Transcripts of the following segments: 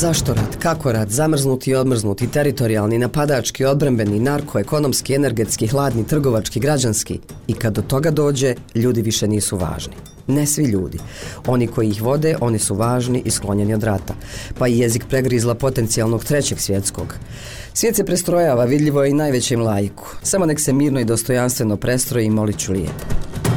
Zašto rat? Kako rat? Zamrznuti i odmrznuti, teritorijalni, napadački, odbrambeni, narko-ekonomski, energetski, hladni, trgovački, građanski. I kad do toga dođe, ljudi više nisu važni. Ne svi ljudi. Oni koji ih vode, oni su važni i sklonjeni od rata. Pa i jezik pregrizla potencijalnog trećeg svjetskog. Svijet se prestrojava, vidljivo je i najvećem laiku. Samo nek se mirno i dostojanstveno prestroji i molit ću lijepo.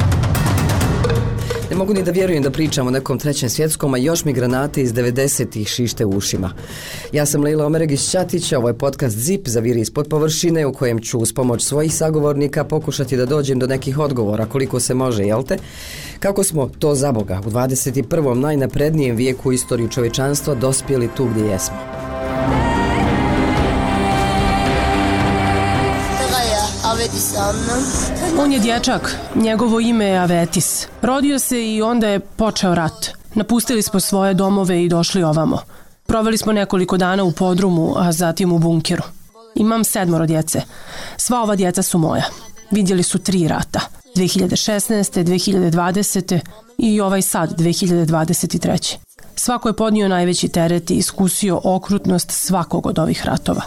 Ne mogu ni da vjerujem da pričam o nekom trećem svjetskom, a još mi granate iz 90-ih šište u ušima. Ja sam Lejla Omeregić-Ćatić, ovo je podcast ZIP Zaviri ispod površine, u kojem ću uz pomoć svojih sagovornika pokušati da dođem do nekih odgovora koliko se može, jel te? Kako smo to za Boga u 21. najnaprednijem vijeku u istoriji čovječanstva dospjeli tu gdje jesmo? On je dječak, njegovo ime je Avetis. Rodio se i onda je počeo rat. Napustili smo svoje domove i došli ovamo. Proveli smo nekoliko dana u podrumu, a zatim u bunkeru. Imam 7 djece. Sva ova djeca su moja. Vidjeli su 3 rata. 2016. 2020. i ovaj sad, 2023. Svako je podnio najveći teret i iskusio okrutnost svakog od ovih ratova.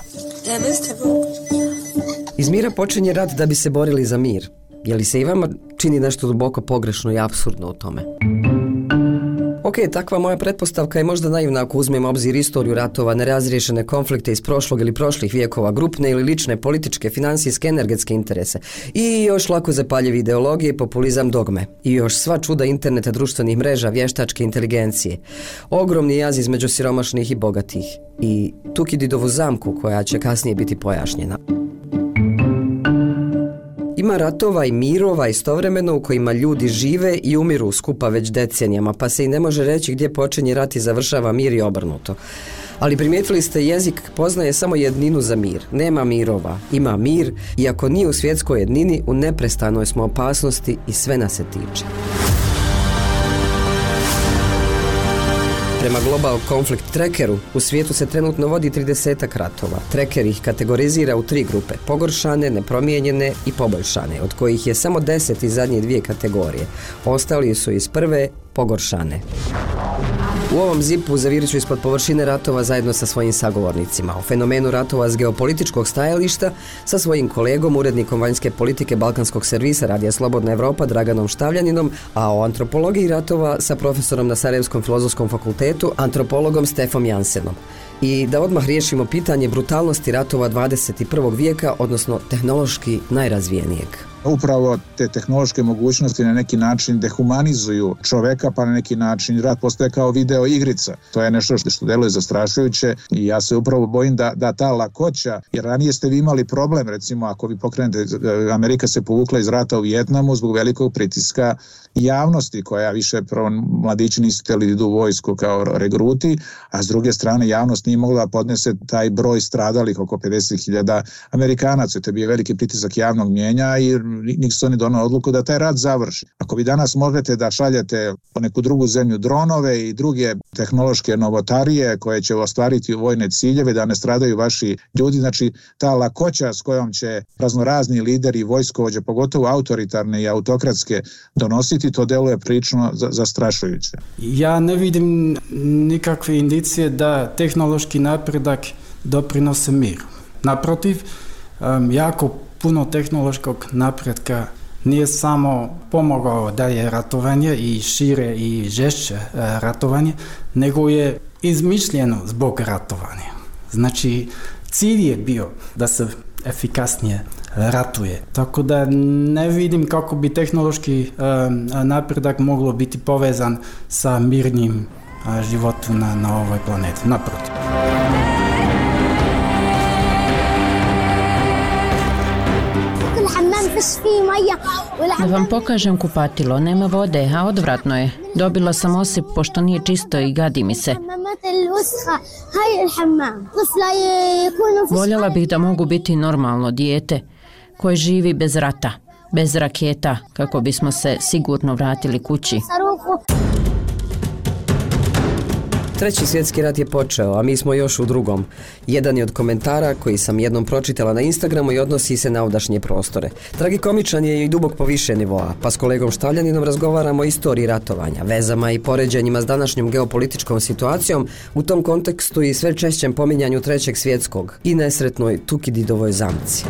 Iz mira počinje rat da bi se borili za mir. Je li se i vama čini nešto duboko pogrešno i apsurdno u tome? Ok, takva moja pretpostavka je možda naivna ako uzmemo obzir istoriju ratova, nerazriješene konflikte iz prošlog ili prošlih vijekova, grupne ili lične, političke, financijske, energetske interese i još lako zapaljive ideologije, populizam, dogme i još sva čuda interneta, društvenih mreža, vještačke inteligencije. Ogromni jaz između siromašnih i bogatih i Tukididovu zamku koja će kasnije biti pojašnjena. Ima ratova i mirova istovremeno u kojima ljudi žive i umiru skupa već decenijama, pa se i ne može reći gdje počinje rat i završava mir i obrnuto. Ali primijetili ste, jezik poznaje samo jedninu za mir. Nema mirova, ima mir, i ako nije u svjetskoj jednini, u neprestanoj smo opasnosti i sve nas se tiče. Prema Global Conflict Trackeru, u svijetu se trenutno vodi 30 ratova. Tracker ih kategorizira u 3 grupe, pogoršane, nepromijenjene i poboljšane, od kojih je samo 10 iz zadnje 2 kategorije. Ostali su iz prve, pogoršane. U ovom zipu zavirit ću ispod površine ratova zajedno sa svojim sagovornicima. O fenomenu ratova s geopolitičkog stajališta sa svojim kolegom, urednikom vanjske politike Balkanskog servisa Radija Slobodna Evropa Draganom Štavljaninom, a o antropologiji ratova sa profesorom na Sarajevskom filozofskom fakultetu, antropologom Stefom Jansenom. I da odmah riješimo pitanje brutalnosti ratova 21. vijeka, odnosno tehnološki najrazvijenijeg. Upravo te tehnološke mogućnosti na neki način dehumanizuju čoveka, pa na neki način rat postaje kao video igrica. To je nešto što deluje zastrašujuće i ja se upravo bojim da ta lakoća, jer ranije ste vi imali problem, recimo ako vi pokrenete, Amerika se povukla iz rata u Vijetnamu zbog velikog pritiska javnosti koja više, prvo mladići nisu htjeli da idu u vojsku kao regruti, a s druge strane javnost nije mogla podnese taj broj stradalih oko 50.000 Amerikanaca. To je bio veliki pritisak javnog mnijenja i Nixon je donao odluku da taj rat završi. Ako vi danas možete da šaljete po neku drugu zemlju dronove i druge tehnološke novotarije koje će ostvariti vojne ciljeve, da ne stradaju vaši ljudi, znači ta lakoća s kojom će raznorazni lideri i vojskovođe, pogotovo autoritarne i autokratske, donositi, to deluje prilično zastrašujuće. Ja ne vidim nikakve indicije da tehnološki napredak doprinose miru. Naprotiv, jako puno tehnološkog napretka nije samo pomogao da je ratovanje i šire i žešće ratovanje, nego je izmišljeno zbog ratovanja. Znači, cilj je bio da se efikasnije ratuje. Tako da ne vidim kako bi tehnološki napredak moglo biti povezan sa mirnim životom na ovoj planeti. Naprotiv. Da vam pokažem kupatilo, nema vode, a odvratno je. Dobila sam osip pošto nije čisto i gadi mi se. Voljela bih da mogu biti normalno dijete koje živi bez rata, bez raketa, kako bismo se sigurno vratili kući. Treći svjetski rat je počeo, a mi smo još u drugom. Jedan je od komentara koji sam jednom pročitala na Instagramu i odnosi se na ovdašnje prostore. Tragikomičan je i duboko više nivoa, pa s kolegom Štavljaninom razgovaramo o istoriji ratovanja, vezama i poređenjima s današnjom geopolitičkom situacijom, u tom kontekstu i sve češćem pominjanju Trećeg svjetskog i nesretnoj Tukididovoj zamci.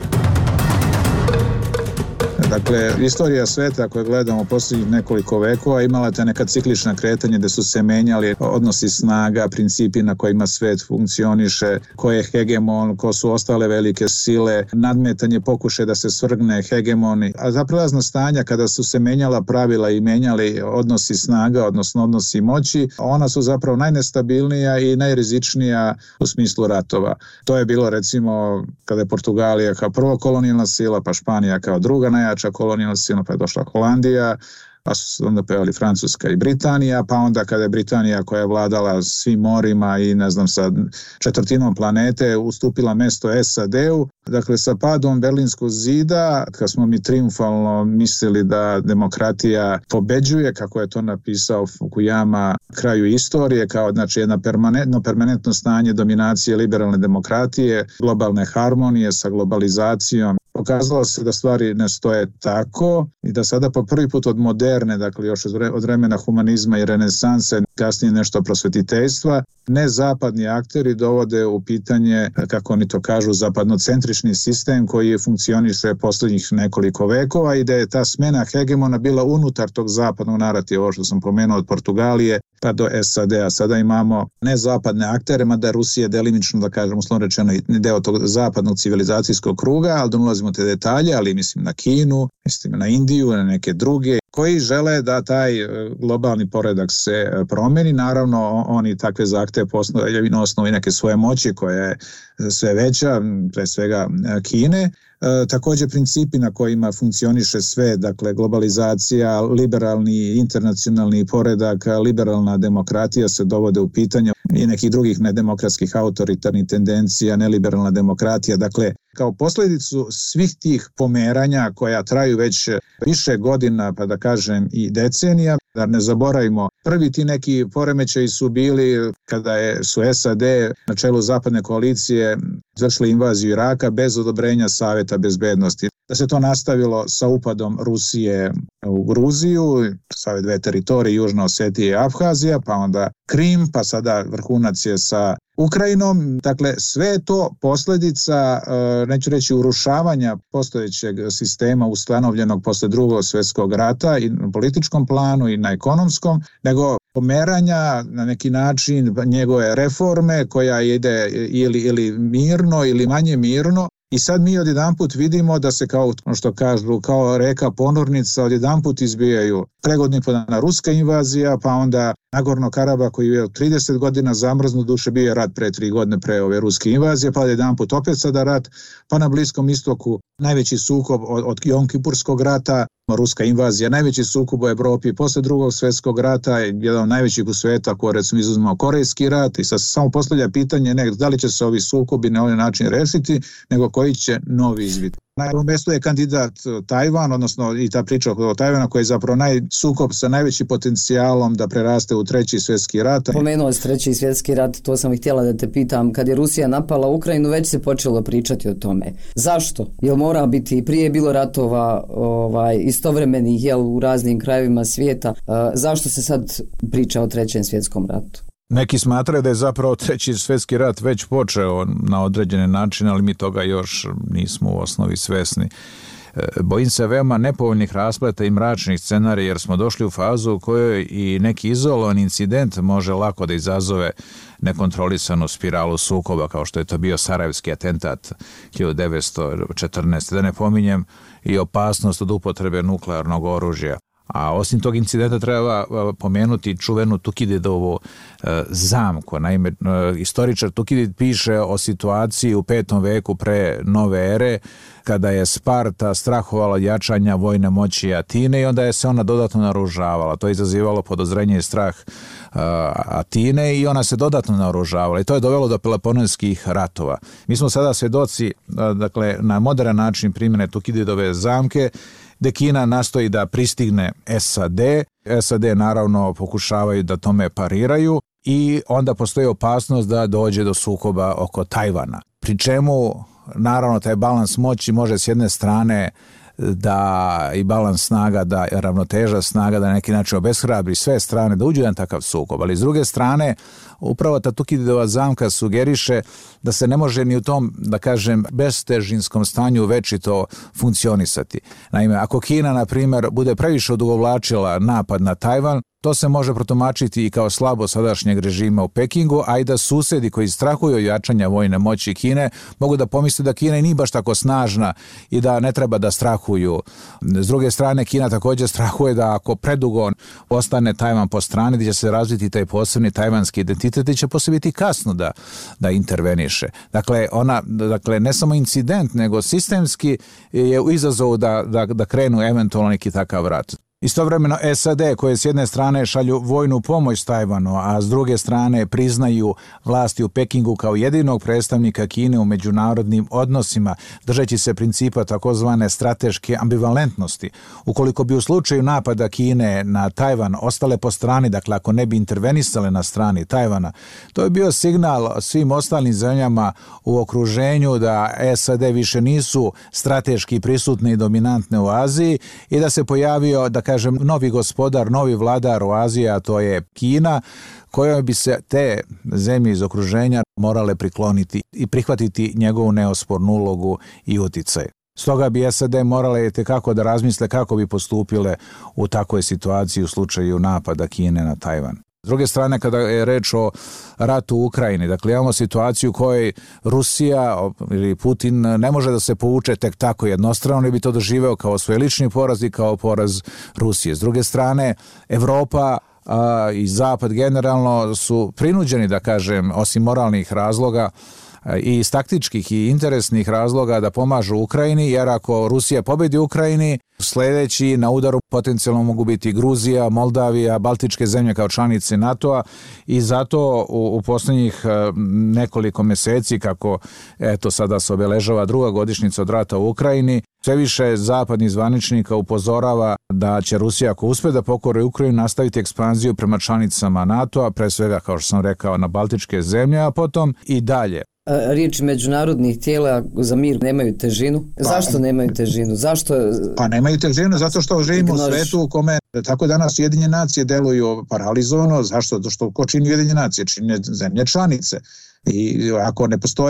Dakle, istorija sveta koju gledamo posljednjih nekoliko vekova imala te neka ciklična kretanja gdje su se menjali odnosi snaga, principi na kojima svet funkcioniše, ko je hegemon, ko su ostale velike sile, nadmetanje pokušaja da se svrgne hegemoni. A za prelazna stanja kada su se menjala pravila i menjali odnosi snaga, odnosno odnosi moći, ona su zapravo najnestabilnija i najrizičnija u smislu ratova. To je bilo recimo kada je Portugalija kao prvo kolonijalna sila, pa Španija kao druga najjača kolonijalna sila, pa je došla Holandija, pa su onda pojavili Francuska i Britanija, pa onda kada je Britanija koja je vladala svim morima i ne znam sa četvrtinom planete ustupila mesto SAD-u. Dakle, sa padom Berlinskog zida, kad smo mi triumfalno mislili da demokratija pobeđuje, kako je to napisao Fukuyama, kraju istorije, kao znači jedno permanentno stanje dominacije liberalne demokratije, globalne harmonije sa globalizacijom. Pokazalo se da stvari ne stoje tako i da sada po prvi put od moderne, dakle još od vremena humanizma i renesanse, kasnije nešto prosvetiteljstva, nezapadni akteri dovode u pitanje, kako oni to kažu, zapadnocentrični sistem koji funkcioniše posljednjih nekoliko vekova i da je ta smena hegemona bila unutar tog zapadnog narativa, ovo što sam pomenuo od Portugalije pa do SAD-a. Sada imamo nezapadne aktere, mada Rusija delimično, da kažem, uslovno rečeno, deo tog zapadnog civilizacijskog kruga, ali da ulazimo u te detalje, ali mislim na Kinu, mislim na Indiju, na neke druge, koji žele da taj globalni poredak se promeni. Naravno, oni takve zahteve postavljaju na osnovu neke svoje moći koja je sve veća, pre svega Kine. Također principi na kojima funkcioniše sve, dakle globalizacija, liberalni internacionalni poredak, liberalna demokratija se dovode u pitanje i nekih drugih nedemokratskih autoritarnih tendencija, neliberalna demokratija. Dakle, kao posljedicu svih tih pomeranja koja traju već više godina, pa da kažem i decenija, da ne zaboravimo, prvi ti neki poremećaji su bili kada su SAD na čelu zapadne koalicije izvršili invaziju Iraka bez odobrenja Saveta bezbednosti. Da se to nastavilo sa upadom Rusije u Gruziju, sa ove dve teritorije, Južna Osetija i Abhazija, pa onda Krim, pa sada vrhunac je sa Ukrajinom. Dakle, sve je to posljedica, neću reći urušavanja postojećeg sistema ustanovljenog posle Drugog svjetskog rata i na političkom planu i na ekonomskom, nego pomeranja na neki način njegove reforme koja ide ili mirno ili manje mirno. I sad mi odjedanput vidimo da se kao što kažu, kao reka ponornica odjedanput izbijaju pregodni podana ruska invazija, pa onda Nagorno Karabah koji je 30 godina zamrznut, duše bio je rat pre 3 godine pre ove ruske invazije, pa odjedanput opet sada rat, pa na Bliskom istoku najveći sukob od Jom Kipurskog rata, ruska invazija, najveći sukob u Evropi posle Drugog svjetskog rata, jedan od najvećih u sveta, ko recimo izuzmemo Korejski rat, i sad se samo postavlja pitanje ne da li će se ovi sukobi na ovaj način rešiti, nego koji će novi izbiti. Na prvom mjestu je kandidat Tajvan, odnosno i ta priča o Tajvana koji je zapravo sukob sa najvećim potencijalom da preraste u Treći svjetski rat. Pomenuo si Treći svjetski rat, to sam i htjela da te pitam. Kad je Rusija napala Ukrajinu, već se počelo pričati o tome. Zašto? Jel mora biti, prije je bilo ratova istovremenih u raznim krajevima svijeta. Zašto se sad priča o Trećem svjetskom ratu? Neki smatraju da je zapravo Treći svjetski rat već počeo na određene načine, ali mi toga još nismo u osnovi svesni. Bojim se veoma nepovoljnih raspleta i mračnih scenarija jer smo došli u fazu u kojoj i neki izolovan incident može lako da izazove nekontrolisanu spiralu sukoba kao što je to bio Sarajevski atentat 1914. Da ne pominjem i opasnost od upotrebe nuklearnog oružja. A osim tog incidenta treba pomenuti čuvenu Tukididovu zamku. Naime, istoričar Tukidid piše o situaciji u 5. veku pre nove ere, kada je Sparta strahovala od jačanja vojne moći Atine i onda je se ona dodatno naoružavala. To je izazivalo podozrenje i strah Atine i ona se dodatno naoružavala i to je dovelo do Peloponeskih ratova. Mi smo sada svjedoci, dakle, na modern način primjene Tukididove zamke, gde Kina nastoji da pristigne SAD. SAD naravno pokušavaju da tome pariraju. i onda postoji opasnost da dođe do sukoba oko Tajvana. Pri čemu, naravno, taj balans moći može s jedne strane da i balans snaga, da ravnoteža snaga da na neki način obeshrabri sve strane da uđu jedan takav sukob, ali s druge strane upravo ta Tukididova zamka sugeriše da se ne može ni u tom, da kažem, bestežinskom stanju večito funkcionisati. Naime, ako Kina, na primjer, bude previše odugovlačila napad na Tajvan, to se može protumačiti i kao slabo sadašnjeg režima u Pekingu, a i da susedi koji strahuju od jačanja vojne moći Kine mogu da pomisle da Kina i nije baš tako snažna i da ne treba da strahuju. S druge strane, Kina također strahuje da ako predugo ostane Tajvan po strani, da će se razviti taj posebni tajvanski identitet i će posle biti kasno da interveniše. Dakle, ne samo incident, nego sistemski je u izazovu da krenu eventualno neki takav rat. Istovremeno SAD koje s jedne strane šalju vojnu pomoć Tajvanu, a s druge strane priznaju vlasti u Pekingu kao jedinog predstavnika Kine u međunarodnim odnosima, držeći se principa takozvane strateške ambivalentnosti. Ukoliko bi u slučaju napada Kine na Tajvan ostale po strani, dakle ako ne bi intervenisale na strani Tajvana, to je bio signal svim ostalim zemljama u okruženju da SAD više nisu strateški prisutne i dominantne u Aziji i da se pojavio, da kažem, novi gospodar, novi vladar u Aziji, a to je Kina, kojoj bi se te zemlje iz okruženja morale prikloniti i prihvatiti njegovu neospornu ulogu i uticaj. Stoga bi SAD morale tekako da razmisle kako bi postupile u takvoj situaciji u slučaju napada Kine na Tajvan. S druge strane, kada je reč o ratu u Ukrajini, dakle imamo situaciju u kojoj Rusija ili Putin ne može da se povuče tek tako jednostrano, i bi to doživeo kao svoj lični poraz i kao poraz Rusije. S druge strane, Evropa i Zapad generalno su prinuđeni, da kažem, osim moralnih razloga, i iz taktičkih i interesnih razloga da pomažu Ukrajini, jer ako Rusija pobedi u Ukrajini, sljedeći na udaru potencijalno mogu biti Gruzija, Moldavija, Baltičke zemlje kao članice NATO-a, i zato u posljednjih nekoliko mjeseci, kako eto sada se obeležava druga godišnjica od rata u Ukrajini, sve više zapadnih zvaničnika upozorava da će Rusija, ako uspe da pokori Ukrajinu, nastaviti ekspanziju prema članicama NATO-a, pre svega, kao što sam rekao, na Baltičke zemlje, a potom i dalje. Riječi međunarodnih tijela za mir nemaju težinu. Zašto nemaju težinu? Zašto? Pa nemaju težinu zato što živimo u svetu u kome tako danas Ujedinjene nacije deluju paralizovano. Zašto? Zato što ko čini Ujedinjene nacije? Čine zemlje članice. I ako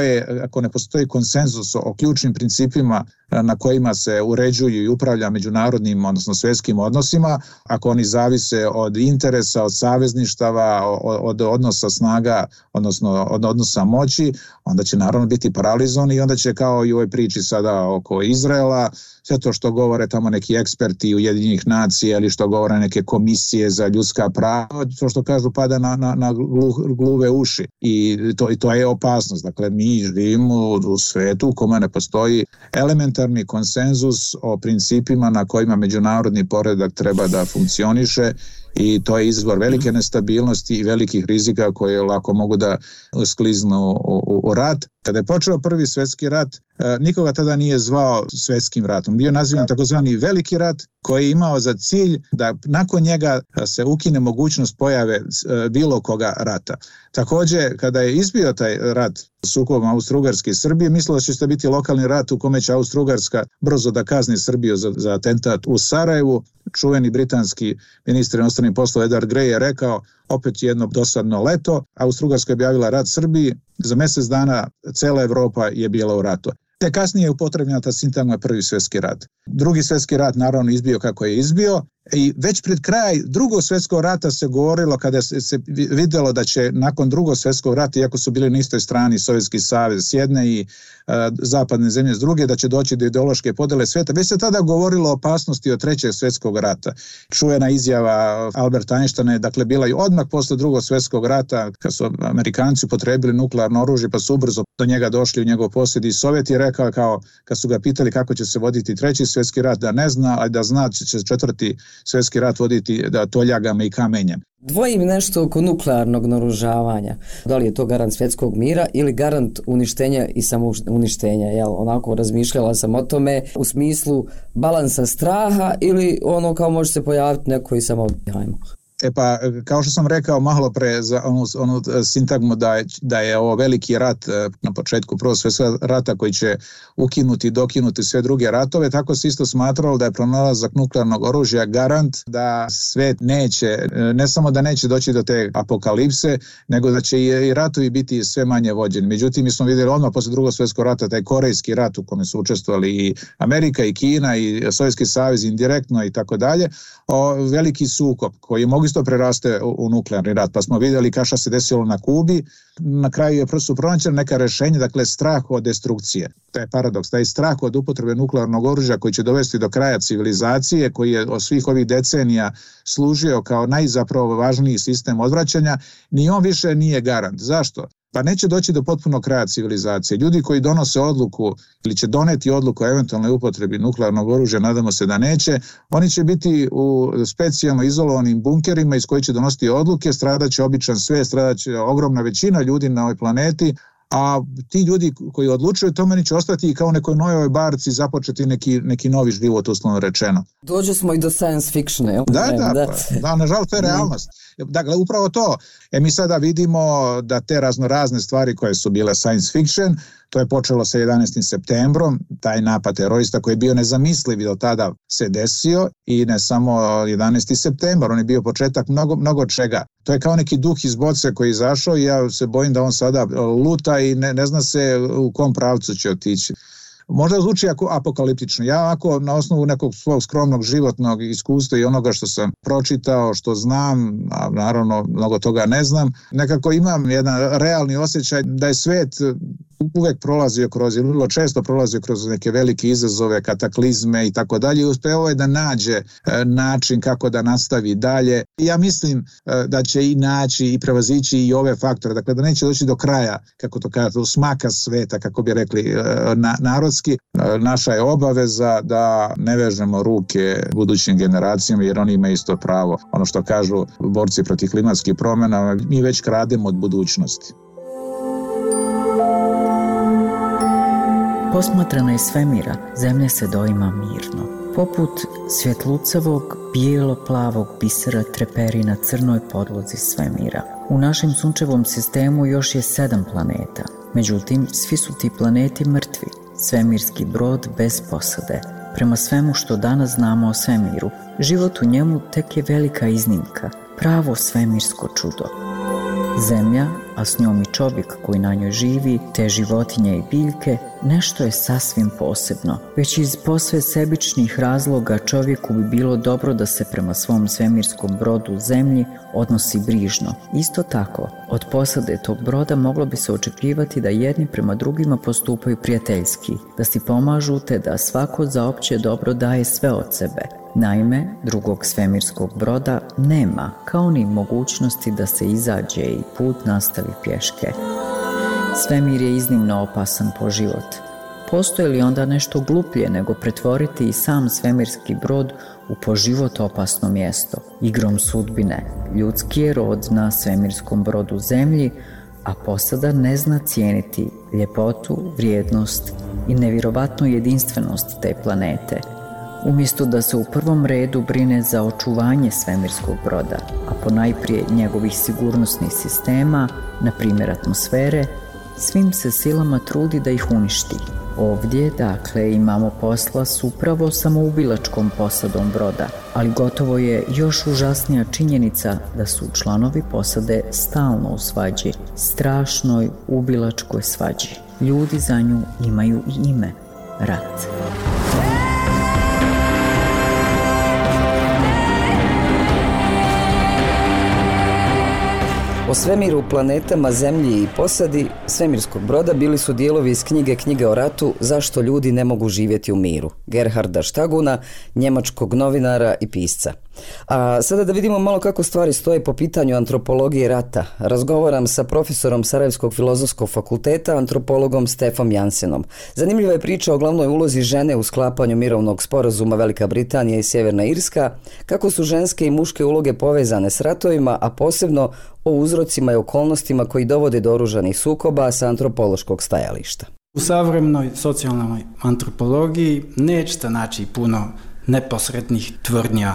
ne postoji konsenzus o ključnim principima na kojima se uređuju i upravlja međunarodnim, odnosno svjetskim odnosima, ako oni zavise od interesa, od savezništava, od odnosa snaga, odnosno od odnosa moći, onda će naravno biti paralizovani i onda će, kao i u ovoj priči sada oko Izraela, sve to što govore tamo neki eksperti Ujedinjenih nacija ili što govore neke komisije za ljudska prava, to što kažu pada na gluve uši. I to je opasnost. Dakle, mi živimo u svetu u kome ne postoji elementarni konsenzus o principima na kojima međunarodni poredak treba da funkcioniše, i to je izvor velike nestabilnosti i velikih rizika koje lako mogu da skliznu u rat. Kada je počeo Prvi svjetski rat, nikoga tada nije zvao svjetskim ratom. Bio nazivan takozvani Veliki rat, koji je imao za cilj da nakon njega se ukine mogućnost pojave bilo koga rata. Također, kada je izbio taj rat sukobom Austro-Ugarske i Srbije, mislilo se da će biti lokalni rat u kome će Austro-Ugarska brzo da kazni Srbiju za atentat u Sarajevu. Čuveni britanski ministar inostranih poslova Edward Grey je rekao, opet jedno dosadno leto, Austro-Ugarska je objavila rat Srbiji, za mjesec dana cela Evropa je bila u ratu. Te kasnije je upotrebljena ta sintagma Prvi svjetski rat. Drugi svjetski rat naravno izbio kako je izbio, i već pred kraj Drugog svjetskog rata se govorilo, kada se vidjelo da će nakon Drugog svjetskog rata, iako su bili na istoj strani Sovjetski savez s jedne i zapadne zemlje s druge, da će doći do ideološke podjele svijeta. Već se tada govorilo o opasnosti od Trećeg svjetskog rata. Čuvena izjava Alberta Einsteina je dakle bila i odmah posle Drugog svjetskog rata, kad su Amerikanci upotrebili nuklearno oružje pa su ubrzo do njega došli u njegov posjed, i Sovjet je rekao, kao kad su ga pitali kako će se voditi Treći svjetski rat, da ne zna, ali da zna će Četvrti svjetski rat voditi toljagama i kamenjem. Dvojim nešto oko nuklearnog naoružavanja. Da li je to garant svjetskog mira ili garant uništenja i samouništenja? Onako razmišljala sam o tome u smislu balansa straha ili ono kao može se pojaviti neko i samo hajmo. Pa, kao što sam rekao malo pre za onu sintagmu da je ovo veliki rat na početku Prvog svjetskog rata koji će ukinuti i dokinuti sve druge ratove, tako se isto smatralo da je pronalazak nuklearnog oružja garant da svet neće, ne samo da neće doći do te apokalipse, nego da će i ratovi biti sve manje vođeni. Međutim, mi smo vidjeli odmah posle Drugog svjetskog rata taj korejski rat u kome su učestvovali i Amerika i Kina i Sovjetski savez indirektno i tako dalje, veliki sukob koji mogu isto preraste u nuklearni rat. Pa smo vidjeli šta se desilo na Kubi, na kraju su pronađena neka rešenja, dakle strah od destrukcije. To je paradoks, taj strah od upotrebe nuklearnog oružja koji će dovesti do kraja civilizacije, koji je od svih ovih decenija služio kao najzapravo važniji sistem odvraćanja, ni on više nije garant. Zašto? Pa neće doći do potpunog kraja civilizacije. Ljudi koji donose odluku ili će doneti odluku o eventualnoj upotrebi nuklearnog oružja, nadamo se da neće, oni će biti u specijalno izolovanim bunkerima iz kojih će donositi odluke, stradaće običan svijet, stradaće ogromna većina ljudi na ovoj planeti, a ti ljudi koji odlučuju tome će ostati i kao nekoj novoj barci započeti neki novi život, uslovno rečeno. Dođe smo i do science fiction, jel? Da, nažalost, to je realnost. Dakle, upravo to. Mi sada vidimo da te raznorazne stvari koje su bile science fiction, to je počelo sa 11. septembrom, taj napad terorista koji je bio nezamisliv do tada se desio i ne samo 11. septembar, on je bio početak mnogo čega. To je kao neki duh iz boce koji je izašao i ja se bojim da on sada luta i ne zna se u kom pravcu će otići. Možda zvuči apokaliptično. Ja ako na osnovu nekog svog skromnog životnog iskustva i onoga što sam pročitao, što znam, a naravno mnogo toga ne znam, nekako imam jedan realni osjećaj da je svet uvek prolazio kroz, ili vrlo često prolazio kroz neke velike izazove, kataklizme i tako dalje i uspeo je da nađe način kako da nastavi dalje. Ja mislim da će i naći i prevazići i ove faktore, dakle da neće doći do kraja, kako to kažete, u smaka sveta, kako bi rekli narodski. Naša je obaveza da ne vežemo ruke budućim generacijama jer oni imaju isto pravo. Ono što kažu borci protiv klimatskih promjena, mi već krademo od budućnosti. Posmatrana iz svemira, zemlja se doima mirno. Poput svjetlucavog, bijelo-plavog bisera treperi na crnoj podlozi svemira. U našem sunčevom sistemu još je 7 planeta. Međutim, svi su ti planeti mrtvi. Svemirski brod bez posade. Prema svemu što danas znamo o svemiru, život u njemu tek je velika iznimka, pravo svemirsko čudo. Zemlja, a s njom i čovjek koji na njoj živi, te životinje i biljke, nešto je sasvim posebno. Već iz posve sebičnih razloga čovjeku bi bilo dobro da se prema svom svemirskom brodu Zemlji odnosi brižno. Isto tako, od posade tog broda moglo bi se očekivati da jedni prema drugima postupaju prijateljski, da si pomažu te da svako za opće dobro daje sve od sebe. Naime, drugog svemirskog broda nema, kao ni mogućnosti da se izađe i put nastavi pješke. Svemir je iznimno opasan po život. Postoji li onda nešto gluplje nego pretvoriti i sam svemirski brod u po život opasno mjesto? Igrom sudbine, ljudski je rod na svemirskom brodu Zemlji, a posada ne zna cijeniti ljepotu, vrijednost i nevjerovatnu jedinstvenost te planete. Umjesto da se u prvom redu brine za očuvanje svemirskog broda, a ponajprije njegovih sigurnosnih sistema, na primjer atmosfere, svim se silama trudi da ih uništi. Ovdje, dakle, imamo posla s upravo samoubilačkom posadom broda, ali gotovo je još užasnija činjenica da su članovi posade stalno u svađi, strašnoj ubilačkoj svađi. Ljudi za nju imaju i ime – rat. O svemiru, planetama, zemlji i posadi svemirskog broda bili su dijelovi iz knjige o ratu Zašto ljudi ne mogu živjeti u miru, Gerharda Štaguna, njemačkog novinara i pisca. A sada da vidimo malo kako stvari stoje po pitanju antropologije rata. Razgovaram sa profesorom Sarajevskog filozofskog fakulteta, antropologom Stefom Jansenom. Zanimljiva je priča o glavnoj ulozi žene u sklapanju mirovnog sporazuma Velika Britanija i Sjeverna Irska, kako su ženske i muške uloge povezane s ratovima, a posebno o uzrocima i okolnostima koji dovode do oružanih sukoba sa antropološkog stajališta. U savremenoj socijalnoj antropologiji nećete naći puno neposrednih tvrdnja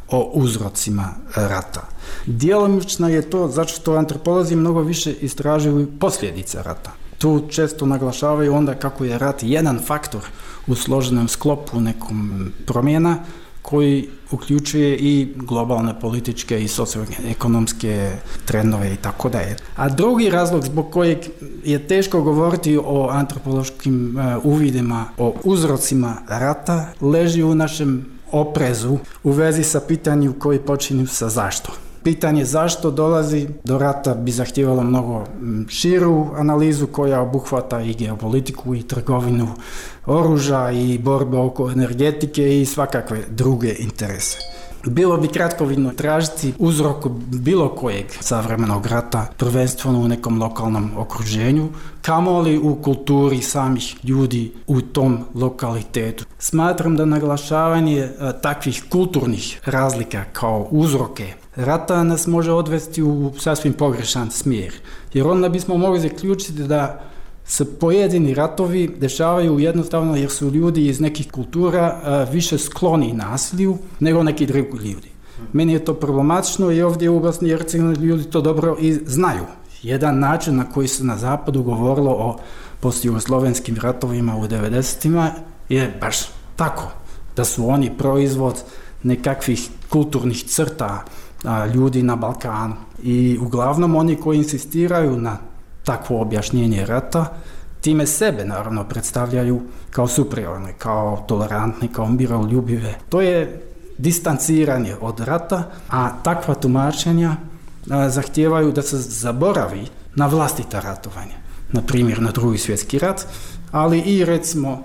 o uzrocima rata. Djelomično je to zato što antropolozi mnogo više istražuju posljedice rata. Tu često naglašavaju onda kako je rat jedan faktor u složenom sklopu nekom promjena koji uključuje i globalne političke i socioekonomske trendove i tako dalje. A drugi razlog zbog kojeg je teško govoriti o antropološkim uvidima, o uzrocima rata, leži u našem oprezu u vezi sa pitanjem koji počinju sa zašto. Pitanje zašto dolazi do rata bi zahtijevalo mnogo širu analizu koja obuhvata i geopolitiku i trgovinu oružja i borbe oko energetike i svakakve druge interese. Bilo bi kratkovidno tražiti uzrok bilo kojeg savremenog rata, prvenstveno u nekom lokalnom okruženju, kamoli u kulturi samih ljudi u tom lokalitetu. Smatram da naglašavanje takvih kulturnih razlika kao uzroke rata nas može odvesti u sasvim pogrešan smjer, jer onda bismo mogli zaključiti da se pojedini ratovi dešavaju jednostavno jer su ljudi iz nekih kultura više skloni nasilju nego neki drugi ljudi. Meni je to problematično i ovdje u Bosni i Hercegovini ljudi to dobro i znaju. Jedan način na koji se na zapadu govorilo o postjugoslovenskim ratovima u 90-ima je baš tako, da su oni proizvod nekakvih kulturnih crta ljudi na Balkanu. I uglavnom oni koji insistiraju na takvo objašnjenje rata, time sebe naravno predstavljaju kao superiorne, kao tolerantne, kao miroljubive. To je distanciranje od rata, a takva tumačenja zahtijevaju da se zaboravi na vlastita ratovanja. Na primjer na Drugi svjetski rat, ali i recimo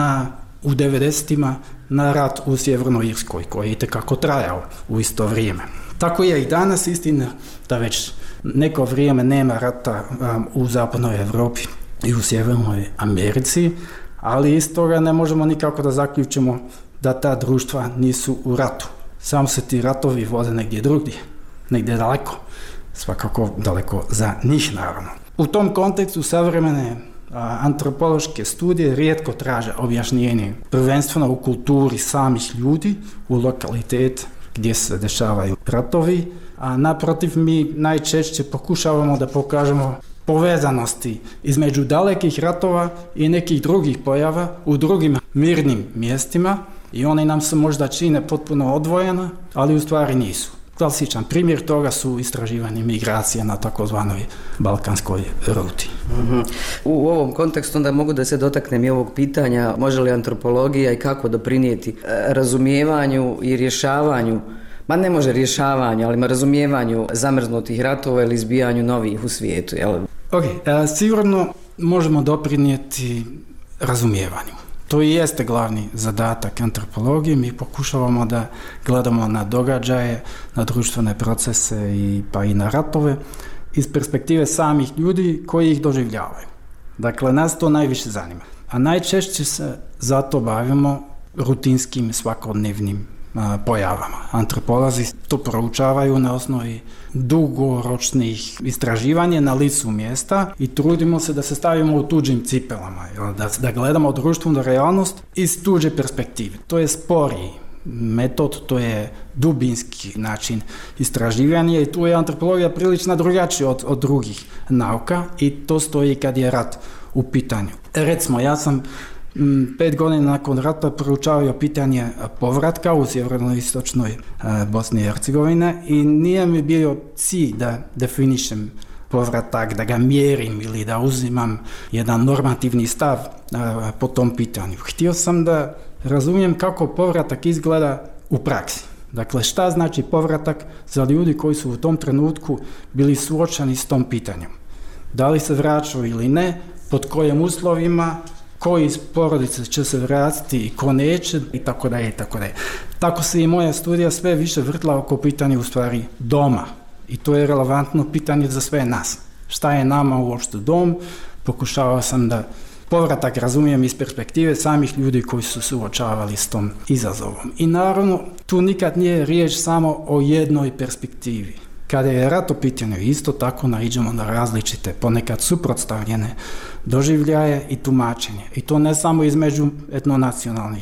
u 90-ima na rat u Sjevernoj Irskoj, koji je itekako trajao u isto vrijeme. Tako je i danas istina da već neko vrijeme nema rata u zapadnoj Europi i u Sjevernoj Americi, ali iz toga ne možemo nikako da zaključimo da ta društva nisu u ratu. Samo se ti ratovi vode negdje drugdje, negdje daleko, svakako daleko za njih naravno. U tom kontekstu savremene antropološke studije rijetko traže objašnjenje, prvenstveno u kulturi samih ljudi, u lokalitet gdje se dešavaju ratovi, a naprotiv mi najčešće pokušavamo da pokažemo povezanosti između dalekih ratova i nekih drugih pojava u drugim mirnim mjestima i one nam se možda čine potpuno odvojena, ali u stvari nisu. Klasičan primjer toga su istraživanje migracija na takozvanoj balkanskoj ruti. U ovom kontekstu onda mogu da se dotaknem i ovog pitanja, može li antropologija i kako doprinijeti razumijevanju i rješavanju, ma ne može rješavanju, ali razumijevanju zamrznutih ratova ili izbijanju novih u svijetu. Jel? Sigurno možemo doprinijeti razumijevanju. To i jeste glavni zadatak antropologije. Mi pokušavamo da gledamo na događaje, na društvene procese pa i na ratove iz perspektive samih ljudi koji ih doživljavaju. Dakle, nas to najviše zanima. A najčešće se zato bavimo rutinskim svakodnevnim pojavama. Antropolozi to proučavaju na osnovi dugoročnih istraživanja na licu mjesta i trudimo se da se stavimo u tuđim cipelama, da gledamo društvenu realnost iz tuđe perspektive. To je sporiji metod, to je dubinski način istraživanja i tu je antropologija prilično drugačija od drugih nauka i to stoji kad je rat u pitanju. Recimo, ja sam 5 godina nakon rata proučavao pitanje povratka u sjeverno-istočnoj Bosni i Hercegovine i nije mi bio cilj da definišem povratak, da ga mjerim ili da uzimam jedan normativni stav po tom pitanju. Htio sam da razumijem kako povratak izgleda u praksi. Dakle, šta znači povratak za ljudi koji su u tom trenutku bili suočeni s tom pitanjem? Da li se vraćaju ili ne, pod kojim uslovima, koji iz porodice će se vratiti i ko neće i tako dalje i tako dalje. Tako se i moja studija sve više vrtla oko pitanja u stvari doma i to je relevantno pitanje za sve nas. Šta je nama uopšte dom? Pokušavao sam da povratak razumijem iz perspektive samih ljudi koji su suočavali s tom izazovom. I naravno, tu nikad nije riječ samo o jednoj perspektivi. Kada je rat u pitanju, isto tako naiđemo na različite, ponekad suprotstavljene doživljaje i tumačenje. I to ne samo između etnonacionalnih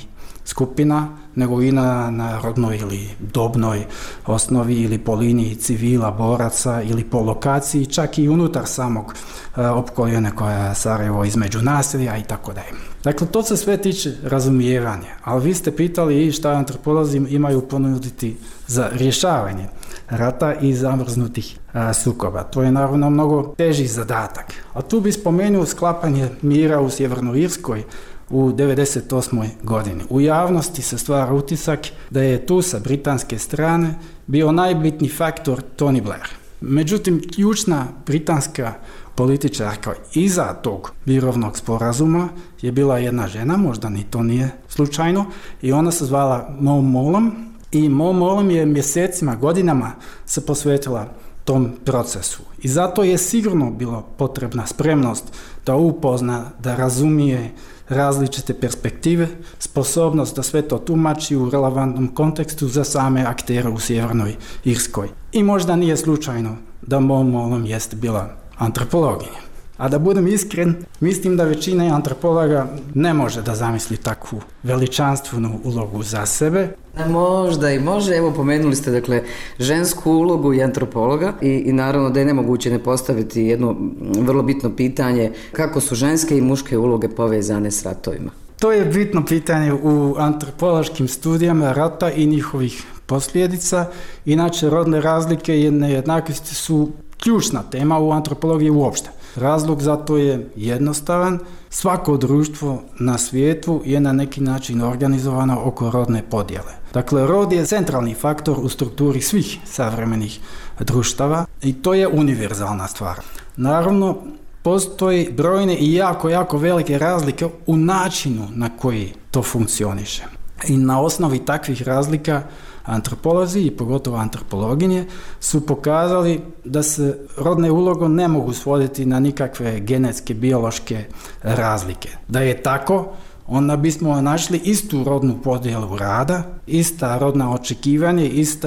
skupina, nego i na rodnoj ili dobnoj osnovi ili po liniji civila, boraca ili po lokaciji, čak i unutar samog opkoljene koja je Sarajevo između naselja i tako dalje. Dakle, to se sve tiče razumijevanja, ali vi ste pitali i šta antropolozi imaju ponuditi za rješavanje rata i zamrznutih sukoba. To je naravno mnogo teži zadatak. A tu bi spomenuo sklapanje mira u Sjevernoj Irskoj u 1998. godini. U javnosti se stvara utisak da je tu sa britanske strane bio najbitniji faktor Tony Blair. Međutim, ključna britanska političarka iza tog mirovnog sporazuma je bila jedna žena, možda ni to nije slučajno, i ona se zvala Maud Mullum. I Maud Mullum je mjesecima, godinama se posvetila tom procesu. I zato je sigurno bila potrebna spremnost da upozna, da razumije različite perspektive, sposobnost da sve to tumači u relevantnom kontekstu za same aktere u Sjevernoj Irskoj. I možda nije slučajno da Maud Mullum jeste bila antropologinja. A da budem iskren, mislim da većina antropologa ne može da zamisli takvu veličanstvenu ulogu za sebe. Možda i može, evo pomenuli ste dakle žensku ulogu i antropologa i naravno da je nemoguće ne postaviti jedno vrlo bitno pitanje kako su ženske i muške uloge povezane s ratovima. To je bitno pitanje u antropološkim studijama rata i njihovih posljedica. Inače, rodne razlike i nejednakosti su ključna tema u antropologiji uopšte. Razlog za to je jednostavan. Svako društvo na svijetu je na neki način organizovano oko rodne podjele. Dakle, rod je centralni faktor u strukturi svih savremenih društava i to je univerzalna stvar. Naravno, postoji brojne i jako velike razlike u načinu na koji to funkcioniše. I na osnovi takvih razlika antropolozi i pogotovo antropologinje su pokazali da se rodne uloge ne mogu svoditi na nikakve genetske, biološke razlike. Da je tako, onda bismo našli istu rodnu podjelu rada, ista rodna očekivanje,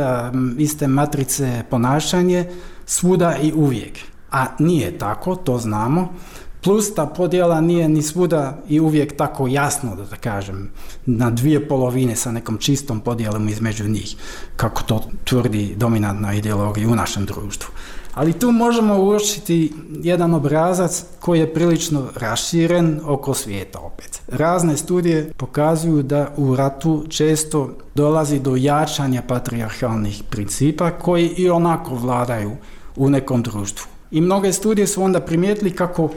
iste matrice ponašanje svuda i uvijek. A nije tako, to znamo. Plus ta podjela nije ni svuda i uvijek tako jasno, da kažem, na dvije polovine sa nekom čistom podjelom između njih, kako to tvrdi dominantna ideologija u našem društvu. Ali tu možemo uočiti jedan obrazac koji je prilično raširen oko svijeta opet. Razne studije pokazuju da u ratu često dolazi do jačanja patrijarhalnih principa koji i onako vladaju u nekom društvu. I mnoge studije su onda primijetili kako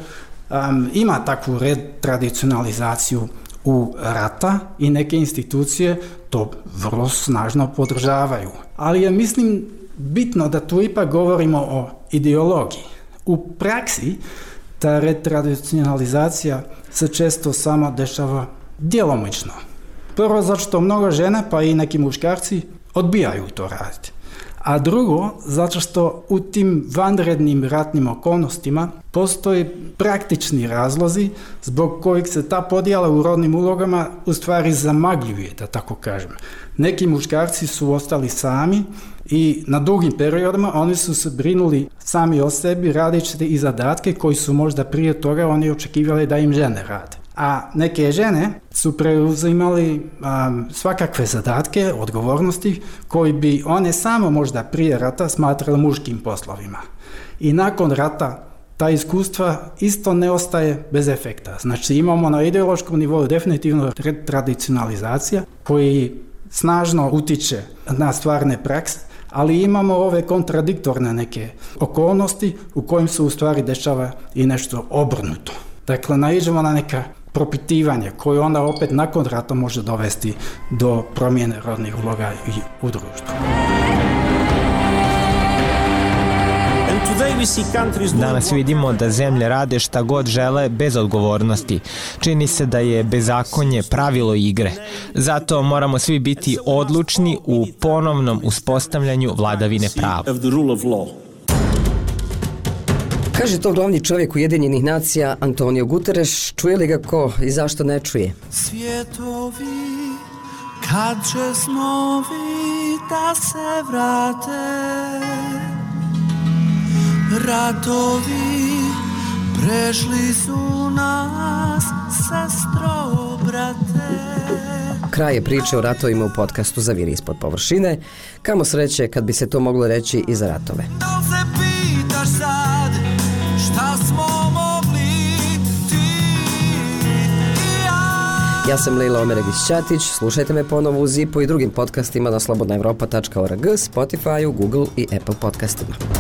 ima takvu retradicionalizaciju u rata i neke institucije to vrlo snažno podržavaju. Ali je, mislim, bitno da tu ipak govorimo o ideologiji. U praksi ta retradicionalizacija se često samo dešava djelomično. Prvo, zato što mnogo žena, pa i neki muškarci, odbijaju to raditi. A drugo, zato što u tim vanrednim ratnim okolnostima postoji praktični razlozi zbog kojih se ta podjela u rodnim ulogama u stvari zamagljuje, da tako kažem. Neki muškarci su ostali sami i na dugim periodima oni su se brinuli sami o sebi radeći i zadatke koji su možda prije toga oni očekivali da im žene rade. A neke žene su preuzimali svakakve zadatke, odgovornosti koji bi one samo možda prije rata smatrali muškim poslovima. I nakon rata ta iskustva isto ne ostaje bez efekta. Znači imamo na ideološkom nivou definitivno tradicionalizacija koji snažno utiče na stvarne prakse, ali imamo ove kontradiktorne neke okolnosti u kojim se u stvari dešava i nešto obrnuto. Dakle, naiđemo na neka propitivanje koje onda opet nakon rata može dovesti do promjene rodnih uloga i u društvu. Danas vidimo da zemlje rade šta god žele bez odgovornosti. Čini se da je bezakonje pravilo igre. Zato moramo svi biti odlučni u ponovnom uspostavljanju vladavine prava. Kaže to glavni čovjek Ujedinjenih nacija Antonio Guterres. Čuje li ga ko i zašto ne čuje? Svjetovi, kad će snovi da se vrate, ratovi prešli su nas, sestro, brate. kraj je priče o ratovima u podcastu Zaviri ispod površine. Kamo sreće kad bi se to moglo reći i za ratove. Da se pitaš sad šta smo mogli ti i ja. Ja sam Lejla Omeregić-Ćatić, slušajte me ponovo u Zipu i drugim podcastima na slobodnaevropa.org, Spotify, Google i Apple podcastima.